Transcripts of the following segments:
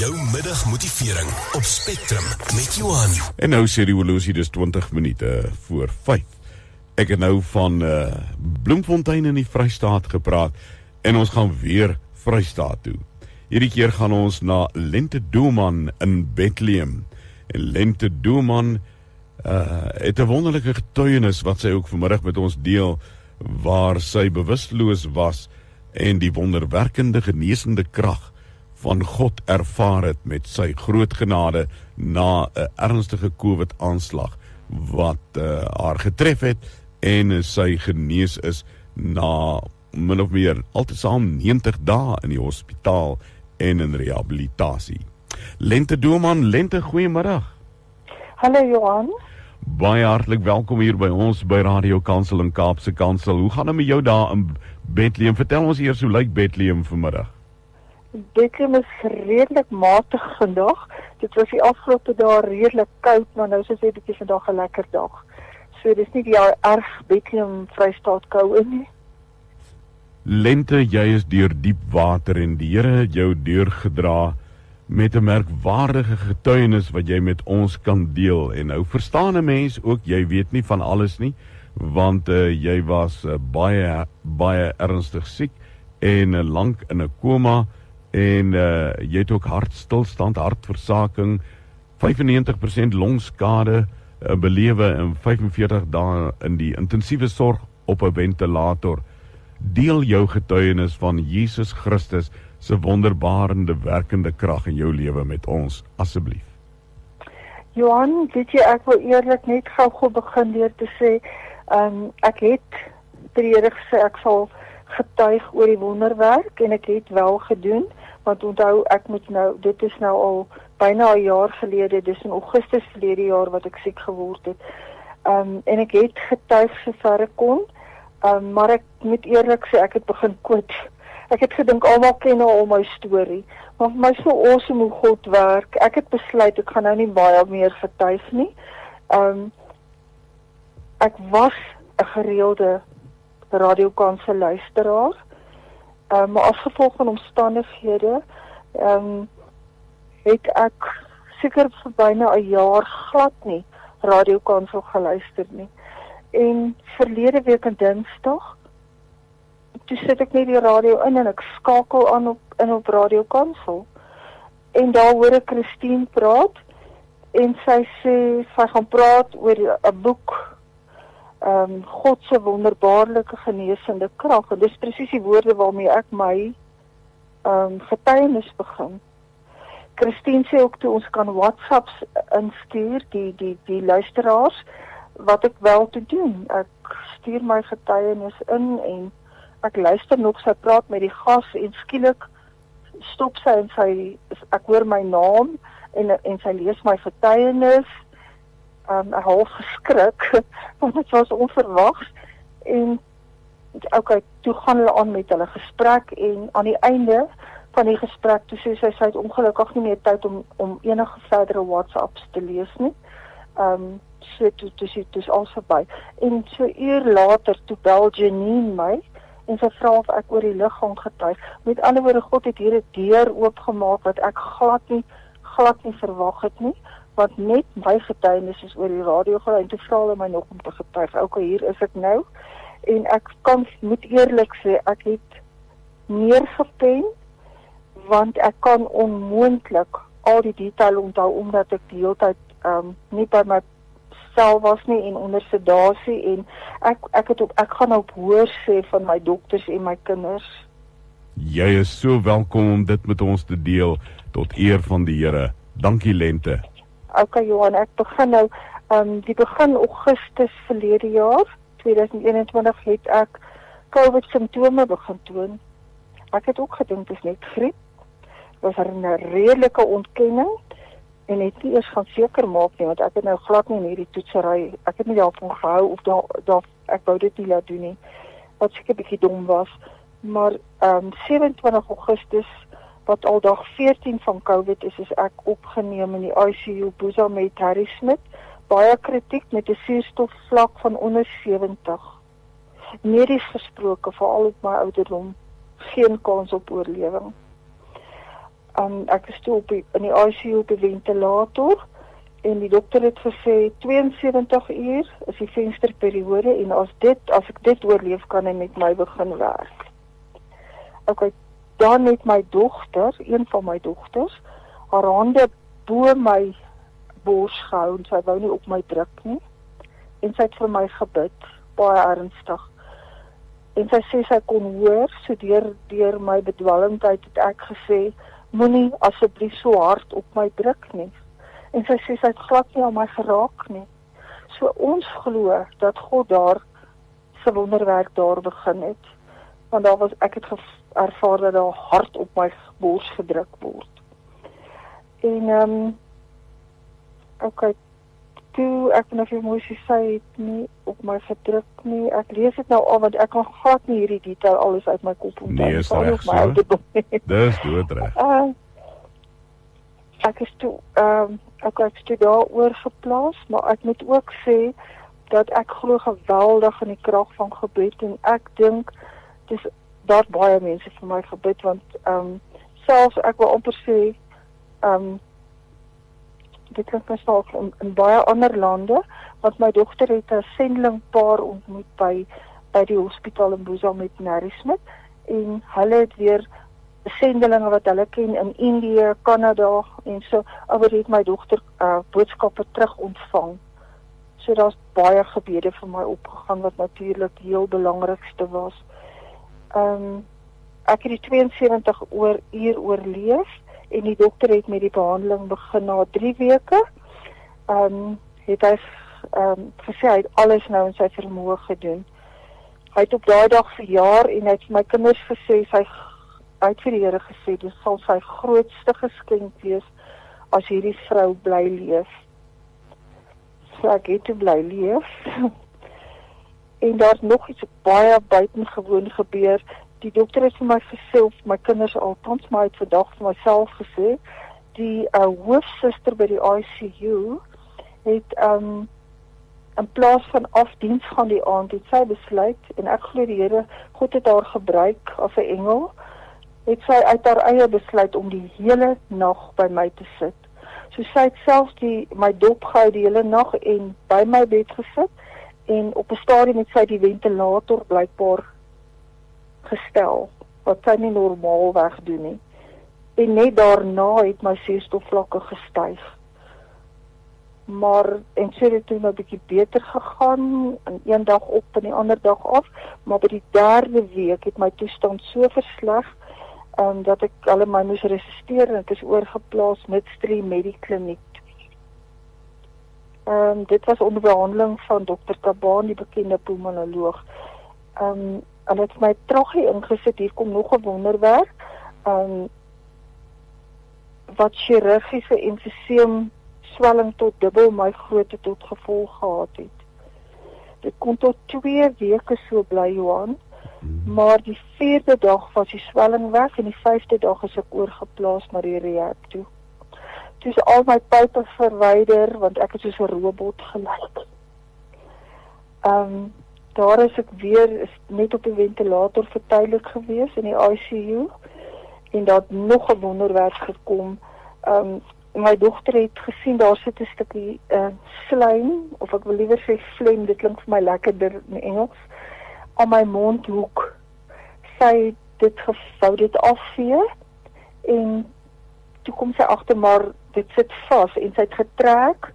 Jou middagmotivering op Spectrum met Johan. En nou sê die horlosie, dis 20 minute voor 5. Ek het nou van Bloemfontein in die Vrystaat gepraat en ons gaan weer Vrystaat toe. Hierdie keer gaan ons na Lente Doelman in Bethlehem. En Lente Doelman het 'n wonderlike getuienis wat sy ook vanmiddag met ons deel, waar sy bewusteloos was en die wonderwerkende genesende krag van God ervaar het met sy groot genade na 'n ernstige COVID-aanslag wat haar getref het en sy genees is na min of meer altesaam 90 dae in die hospitaal en in rehabilitasie. Lente Doelman, Lente, goeiemiddag. Hallo Johan. Baie hartlik welkom hier by ons by Radio Kansel en Kaapse Kansel. Hoe gaan dit met jou daar in Bethlehem? Vertel ons eers, hoe lyk Bethlehem vanmiddag? Bethlehem is redelik matig vandag. Dit was die afgelope dae redelik koud, maar nou soos dit is vandag 'n lekker dag. So dis nie die erg Bethlehem Vrystaat koue nie. Lente, jy is deur diep water en die Here het jou deurgedra met 'n merkwaardige getuienis wat jy met ons kan deel. En nou verstaan 'n mens ook, jy weet nie van alles nie, want jy was baie ernstig siek en lank in 'n koma en jy het ook hartstilstand, hartversaking, 95% longskade belewe en 45 dae in die intensiewe sorg op 'n ventilator. Deel jou getuienis van Jesus Christus se wonderbarende werkende krag in jou lewe met ons, asseblief. Johan, weet jy, ek wil eerlik net gou begin deur te sê, ek het vir die Here gesê ek sal getuig oor die wonderwerk en ek het wel gedoen, want onthou ek moet nou, dit is nou al byna 'n jaar gelede, dis in Augustus verlede jaar wat ek siek geword het. En ek het getuig sover ek kon, maar ek moet eerlik sê ek het begin quit. Ek het gedink almal ken nou al my storie, maar vir my so awesome hoe God werk. Ek het besluit ek gaan nou nie baie meer getuig nie. Ek was 'n gereelde Radio Kansel luisteraar, maar as gevolg van omstandighede het ek seker vir byna 'n jaar glad nie Radio Kansel geluister nie. En verlede week aan Dinsdag, toe sit ek net die radio in en ek skakel aan op Radio Kansel. En daar hoor ek Christine praat en sy sê sy gaan praat oor 'n boek, God se wonderbaarlike genesende krag. En dis presies die woorde waarmee ek my getuienis begin. Christine sê ook toe ons kan WhatsApps instuur, die luisteraars, wat ek wel te doen. Ek stuur my getuienis in en ek luister nog, sy praat met die gas en skielik stop sy en ek hoor my naam en sy lees my getuienis. Ek half geskrik, want dit was onverwags. En okay, toe gaan hulle aan met hulle gesprek en aan die einde van die gesprek, toe sê sy het ongelukkig nie meer tyd om enige verdere WhatsApps te lees nie. So toe is alles verby. En so 'n uur later, toe bel Janine my en sy vra of ek oor die lig gaan getuig. Met ander woorde, God het hier 'n deur oopgemaak wat ek glad nie verwag het nie, want net my getuienis is oor die radio geluid en toe vra hulle my nog om te getuig. Okay, hier is ek nou en ek moet eerlik sê, ek het meer gepen, want ek kan onmoontlik al die detail onthou omdat ek die hele tyd nie by my self was nie en onder sedasie en ek gaan op hoor sê van my dokters en my kinders. Jy is so welkom om dit met ons te deel tot eer van die Here. Dankie Lente. Okay Johan, ek begin nou die begin Augustus verlede jaar 2021 het ek COVID simptome begin toon. Ek het ook gedink dit is net griep. Was 'n redelike ontkenning en het nie eers gaan seker maak nie, want ek het nou glad nie in hierdie toetsery, ek het nie daarvan gehou of ek wou dit nie laat doen nie, wat seker 'n bietjie dom was. Maar 27 Augustus, wat al dag 14 van COVID is ek opgeneem in die ICU Boesa met Harry Smit, baie kritiek met 'n suurstofvlak van onder 70. Medies gesproke, veral op my ouderdom, geen kans op oorlewing. Ek is toe in die ICU op die ventilator en die dokter het gesê 72 uur is die vensterperiode en as ek dit oorleef kan hy met my begin werk. Okay, dan het my dogter, een van my dogters, haar hande bo my bors gehou en sy wou nie op my druk nie. En sy het vir my gebid, baie ernstig. En sy sê sy kon hoor, so deur my bedwelmdheid het ek gesê, moenie asseblief so hard op my druk nie. En sy sê sy het glad nie aan my geraak nie. So ons glo dat God daar sy wonderwerk daar begin het. Want ek het ervaar dat daar hard op my bors gedruk word. En okay, toe ek nou vir Moisie sê het nie op my gedruk nie. Ek lees dit nou al want ek kan glad nie hierdie detail alles uit my kop onthou. Nee, is reg so. Dis doodreg. Ek is toe daar oorgeplaas, maar ek moet ook sê dat ek glo geweldig in die krag van gebed en ek dink daar baie mense vir my gebid want selfs ek wil amper sê dit klink my snaaks in baie ander lande, want my dogter het 'n sendelingpaar ontmoet by die hospitaal in Boesa met Mary Smith en hulle het weer sendelinge wat hulle ken in Indië, Kanada en so, oor het my dogter boodskappe terug ontvang. So daar's baie gebede vir my opgegaan wat natuurlik die heel belangrikste was. Ek het die 72 uur oorleef en die dokter het met die behandeling begin na 3 weke. Het hy gesê hy het alles nou in sy vermoë gedoen. Hy het op daai dag verjaar en hy het vir my kinders gesê hy het vir die Here gesê dit sal sy grootste geskenk wees as hierdie vrou bly leef. So ek het toe bly leef. En daar's nog iets baie buitengewoon gebeur. Die dokter het vir my gesê, of my kinders althans, maar hy het vandag vir myself gesê, die hoofsuster by die ICU het in plaas van afdiens gaan die aand, het sy besluit, en ek glo die Here, God het haar gebruik as 'n engel, het sy uit haar eie besluit om die hele nag by my te sit. So sy het selfs my dop gehou die hele nag en by my bed gesit, en op 'n stadium het sy die ventilator blykbaar gestel, wat sy nie normaalweg doen nie. En net daarna het my suurstofvlakke gestyg. En so het dit toe 'n bietjie beter gegaan, en een dag op en die ander dag af, maar by die 3de week het my toestand so versleg, dat hulle my moes resisteer en ek is oorgeplaas Midstream Medikliniek. Dit was onder behandeling van Dr. Tabaan, die bekende pulmonoloog. Hulle het my trachee ingesit, hier kom nog 'n wonderwerk, wat chirurgiese emfyseem swelling tot dubbel my grootte tot gevolg gehad het. Dit kon tot 2 weke so bly, Johan, maar die 4de dag was die swelling weg en die 5de dag is ek oorgeplaas na die rehab toe. Toe is al my pype verwyder, want ek het soos 'n robot gelyk. Daar is ek weer net op die ventilator vir tydelik gewees in die ICU en daar het nog 'n wonderwerk gekom. My dogter het gesien daar sit 'n stukkie slijm, of ek wil liewer sê phlegm, dit klink vir my lekkerder in Engels, aan my mondhoek. Sy het wou dit afvee en toe kom sy agter maar dit sit vas en sy het getrek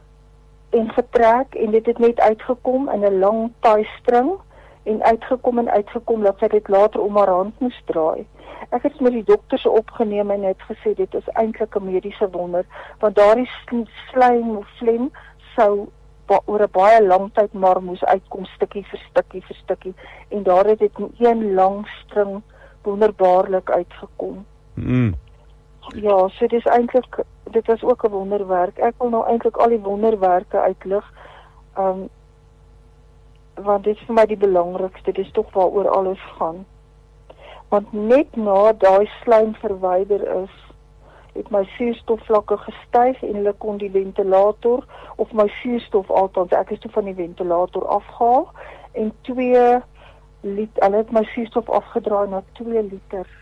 en dit het net uitgekom in 'n lang taai-string en uitgekom dat sy dit later om haar hand moes draai. Ek het met die dokters opgeneem en het gesê dit is eintlik 'n mediese wonder, want daardie slijm of phlegm sou oor 'n baie lang tyd maar moes uitkom stukkie vir stukkie en daar het dit in een lang string wonderbaarlik uitgekom. Ja, so dit was ook 'n wonderwerk. Ek wil nou eintlik al die wonderwerke uitlig, want dit is vir my die belangrikste, dit is tog waaroor alles gaan. Want net na daai slijm verwyder is, het my suurstofvlakke gestyg en hulle kon die ventilator, of my suurstof althans, ek is toe van die ventilator afgehaal, en hulle het my suurstof afgedraai na 2 liter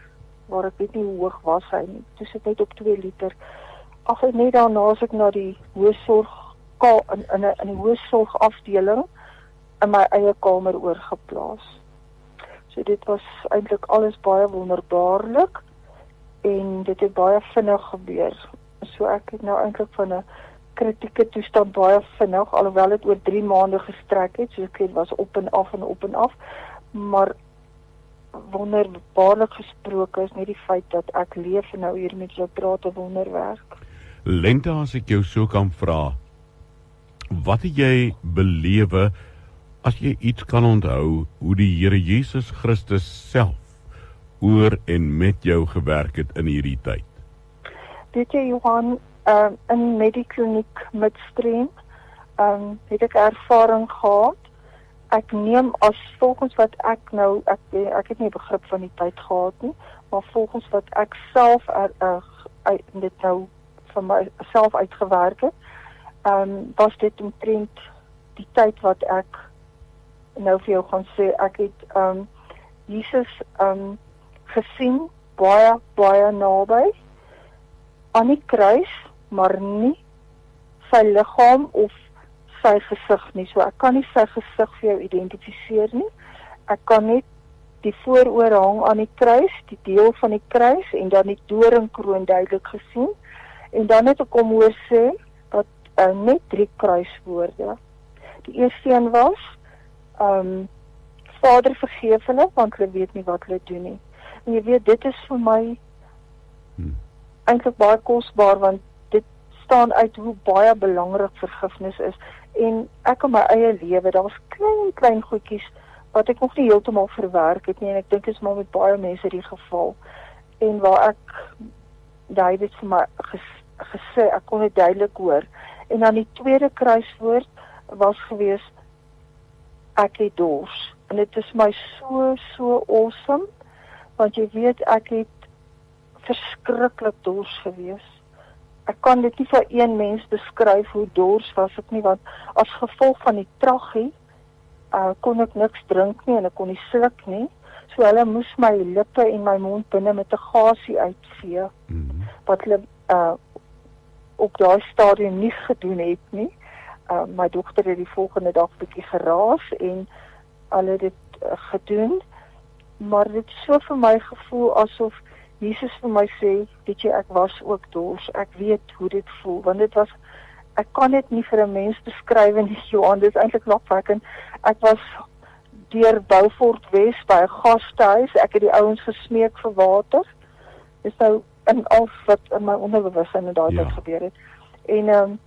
waar ek weet nie hoe hoog was hy nie. Toe sit net op 2 liter. Ag, en net daarna as ek na die hoësorg in die hoësorgafdeling in my eie kamer oorgeplaas. So dit was eintlik alles baie wonderbaarlik en dit het baie vinnig gebeur. So ek het nou eintlik van 'n kritieke toestand baie vinnig, alhoewel dit oor 3 maande gestrek het, soos ek het, was op en af, maar wonderbaarlik gesproke is net die feit dat ek leef en nou hier met jou praat 'n wonderwerk. Lente, as ek jou so kan vra, wat het jy belewe, as jy iets kan onthou, hoe die Here Jesus Christus self oor en met jou gewerk het in hierdie tyd? Weet jy, Johan, in Medikliniek Midstream het ek ervaring gehad. Ek neem as volgens wat ek nou, ek het nie begrip van die tyd gehad nie, maar volgens wat ek self dit nou van myself uitgewerk het, was dit omtrent die tyd wat ek nou vir jou gaan sê, ek het Jesus gesien, baie naby, aan die kruis, maar nie sy liggaam of sy gesig nie. So ek kan nie sy gesig vir jou identifiseer nie. Ek kan net die vooroor hang aan die kruis, die deel van die kruis, en dan die doringkroon duidelik gesien. En dan het ek hom hoor sê, dat net 3 kruiswoorde. Die eerste een was, Vader vergeef hulle, want hulle weet nie wat hulle doen nie. En jy weet, dit is vir my eintlik baie kosbaar, want dit staan uit hoe baie belangrik vergifnis is. En ek in my eie lewe, daar was klein goedjies wat ek nog nie heeltemal verwerk het nie, en ek dink dit is maar met baie mense die geval. En waar ek David vir my gesê, ek kon dit duidelik hoor. En dan die tweede kruiswoord was gewees, ek het dors. En dit is my so awesome, want jy weet, ek het verskriklik dors gewees. Ek kan dit nie vir een mens beskryf hoe dors was ek nie, want as gevolg van die traggie, kon ek niks drink nie en ek kon nie sluk nie. So hulle moes my lippe en my mond binne met 'n gasie uitvee, wat hulle op daai stadium nie gedoen het nie. My dogter het die volgende dag bietjie geraas en hulle het dit gedoen, maar dit so vir my gevoel asof Jesus vir my sê, weet jy, ek was ook dors, ek weet hoe dit voel, want dit was, ek kan dit nie vir 'n mens beskryf nie, Johan, dit is eintlik lakwekkend. Ek was deur Beaufort Wes by 'n gastehuis, ek het die ouens gesmeek vir water, dis nou in al wat in my onderbewussyn in daai tyd gebeur het, en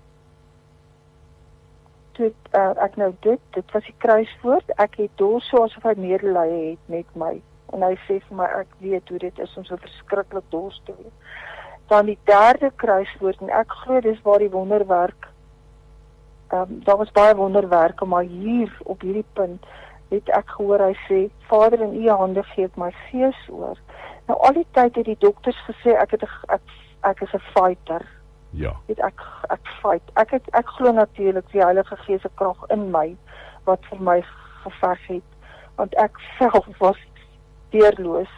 toe ek nou dit was die kruiswoord, ek het dors so asof hy medelee het met my. En hy sê vir my, ek weet hoe dit is om so verskriklik dors te wees. Dan die derde kruiswoord, en ek glo dis waar die wonderwerk, daar was baie wonderwerke, maar hier, op hierdie punt, het ek gehoor, hy sê, Vader, in u hande gee ek my gees oor. Nou, al die tyd het die dokters gesê, ek is 'n fighter. Ja. Ek fight. Ek glo natuurlik die Heilige Gees se krag in my, wat vir my geveg het, want ek self was deurloos.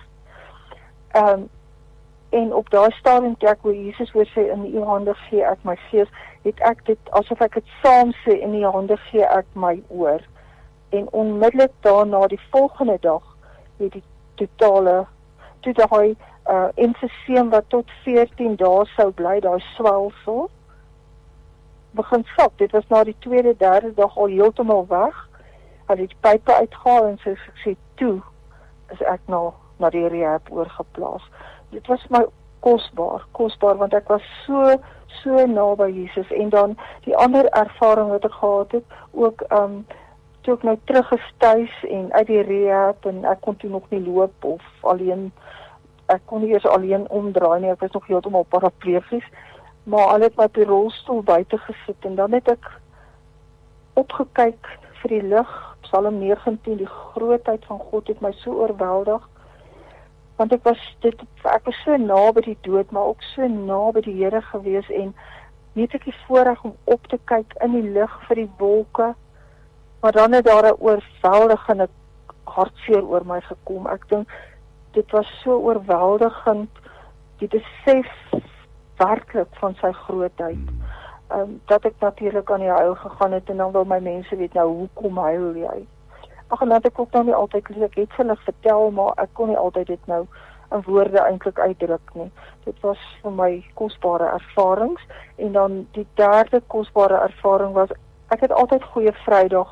En op daai stadium toe ek hoe Jesus hoor sê, in u hande gee ek my gees, het ek dit, asof ek dit saam sê, in u hande gee ek my oor. En onmiddellik daarna, die volgende dag, het die totale, toe daai emfyseem wat tot 14 dae sou bly, daai swelsel, begin sak. Dit was na die tweede, derde dag al heeltemal weg. Hy het die pype uitgehaal en soos ek sê, toe is ek na die rehab oorgeplaas. Dit was my kosbaar, want ek was so naby Jesus. En dan die ander ervaring wat ek gehad het, ook toe ek nou terug is tuis en uit die rehab, en ek kon toe nog nie loop of alleen, ek kon nie eers alleen omdraai nie, ek was nog heeltemal paraplegies, maar al het my op die rolstoel buite gesit, en dan het ek opgekyk vir die lig, Psalm 19, die grootheid van God het my so oorweldig, want ek was so naby die dood, maar ook so naby die Here gewees, en weet ek die voorreg om op te kyk in die lig vir die wolke, maar dan het daar 'n oorweldigende hartseer oor my gekom. Ek dink, dit was so oorweldigend, die besef werklik van sy grootheid, dat ek natuurlik aan die huil gegaan het, en dan wil my mense weet, nou, hoekom huil jy? Ag, en dat ek ook nou nie altyd lees, ek het hulle vertel, maar ek kon nie altyd dit nou in woorde eintlik uitdruk nie. Dit was vir my kosbare ervarings, en dan die derde kosbare ervaring was, ek het altyd Goeie Vrydag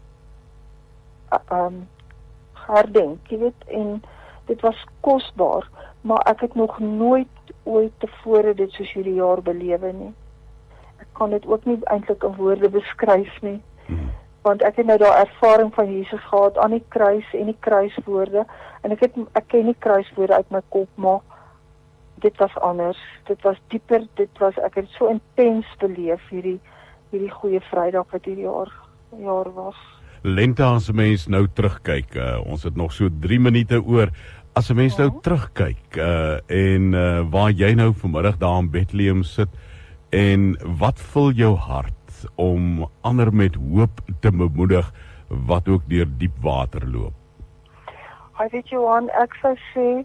herdenk, jy weet, en dit was kosbaar, maar ek het nog nooit ooit tevore dit soos hierdie jaar belewe nie. Ek kan dit ook nie eintlik in woorde beskryf nie, want ek het nou daai ervaring van Jesus gehad aan die kruis en die kruiswoorde, en ek ken die kruiswoorde uit my kop, maar dit was anders, dit was dieper, ek het so intens beleef, hierdie Goeie Vrydag wat hierdie jaar was. Lente, as 'n mens nou terugkyk, ons het nog so 3 minute oor, as 'n mens nou terugkyk, en waar jy nou vanmiddag daar in Bethlehem sit, en wat vul jou hart om ander met hoop te bemoedig, wat ook deur diep water loop? Hy weet Johan, ek sou sê,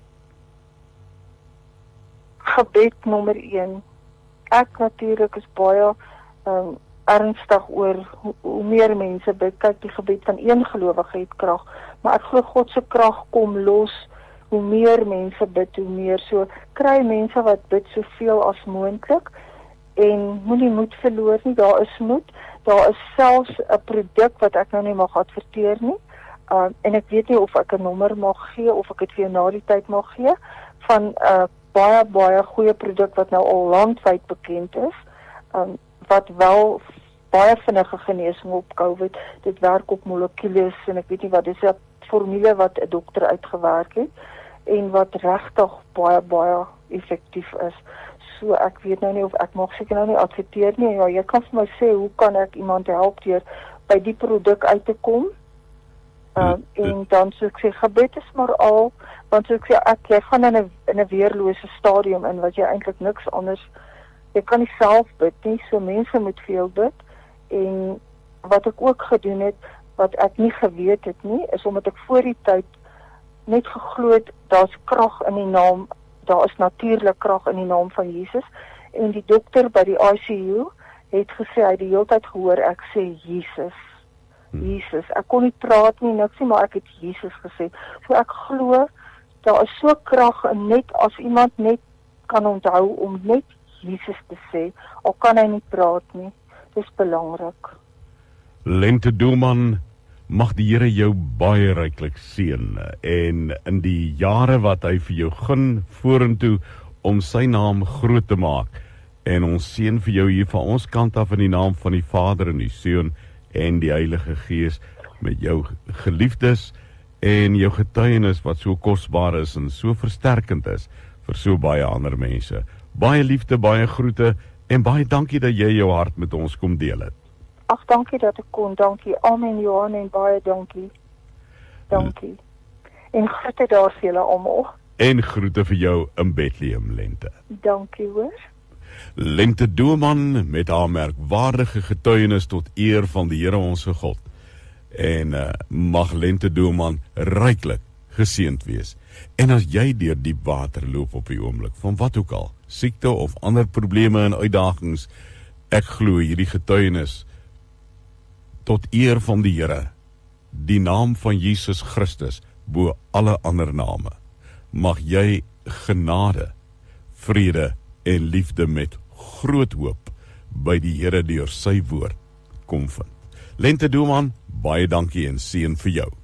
gebed nommer 1. Ek natuurlik is baie ernstig oor hoe meer mense bid. Kyk, die gebed van een gelowige het krag, maar ek glo God se krag kom los, hoe meer mense bid, hoe meer. So, kry mense wat bid soveel as moontlik, en moenie moed verloor nie, daar is moed, daar is selfs 'n produk wat ek nou nie mag adverteer nie, en ek weet nie of ek 'n nommer mag gee, of ek dit vir jou na die tyd mag gee, van baie goeie produk wat nou al landwyd bekend is, wat wel baie vinnige genesing op COVID, dit werk op molekules, en ek weet nie wat, dit is 'n formule wat 'n dokter uitgewerk het, en wat regtig baie effektief is. So ek weet nou nie of ek mag seker nou nie adverteer nie, ja, jy kan vir my sê, hoe kan ek iemand help deur by die produk uit te kom, en dan so ek sê, gebed is maar al, want so ek sê, jy gaan in 'n weerlose stadium in, wat jy eintlik niks anders, jy kan nie self bid nie, so mense moet veel bid, en wat ek ook gedoen het, wat ek nie geweet het nie, is omdat ek voor die tyd net geglo het, daar's krag in die naam, daar is natuurlik krag in die naam van Jesus, en die dokter by die ICU het gesê, hy het die hele tyd gehoor, ek sê Jesus, Jesus, ek kon nie praat nie, niks nie, maar ek het Jesus gesê, so ek glo, daar is so krag, en net as iemand net kan onthou, om net Jesus te sê, al kan hy nie praat nie, dis belangrik. Lente Doelman, mag die Here jou baie ryklik seën, en in die jare wat hy vir jou gun vorentoe, om sy naam groot te maak, en ons seën vir jou hier van ons kant af in die naam van die Vader en die Seun en die Heilige Gees, met jou geliefdes, en jou getuienis wat so kosbaar is, en so versterkend is, vir so baie ander mense. Baie liefde, baie groete, en baie dankie dat jy jou hart met ons kom deel het. Ag, dankie dat ek kon, dankie. Amen Johan, en baie dankie. Dankie. En groete daar vir julle almal. En groete vir jou in Bethlehem, Lente. Dankie hoor. Lente Doelman met haar merkwaardige getuienis tot eer van die Here onse God. En mag Lente Doelman ryklik geseënd wees. En as jy deur diep water loop op die oomblik, van wat ook al, siekte of ander probleme en uitdagings, ek glo hierdie getuienis tot eer van die Here, die naam van Jesus Christus, bo alle ander name. Mag jy genade, vrede en liefde met groot hoop by die Here deur sy woord kom vind. Lente Doelman, baie dankie en seën vir jou.